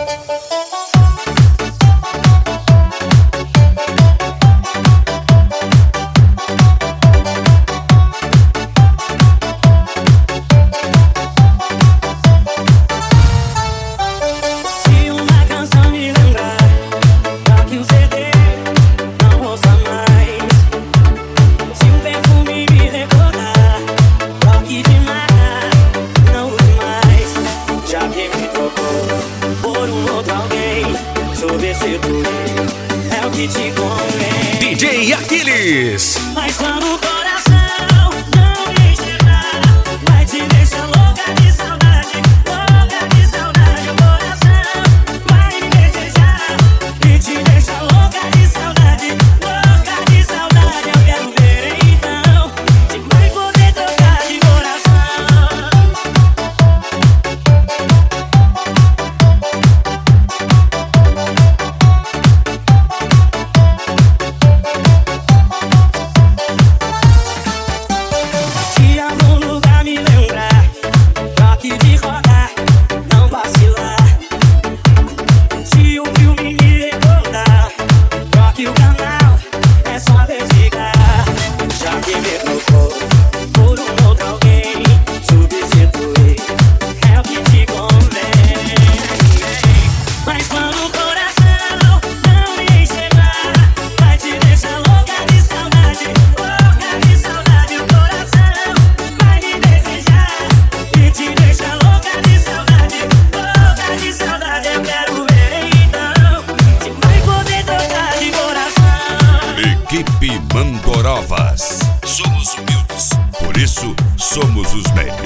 É o que te convém. DJ Aquiles. Mas quando o coração não me enxergar, vai te deixar louca de saudade. Louca de saudade. O coração vai me desejar e te deixa louca de saudade. Louca de saudade. Eu quero ver então se vai poder trocar de coração. Equipe Mandorovas. Somos humildes, por isso somos os melhores.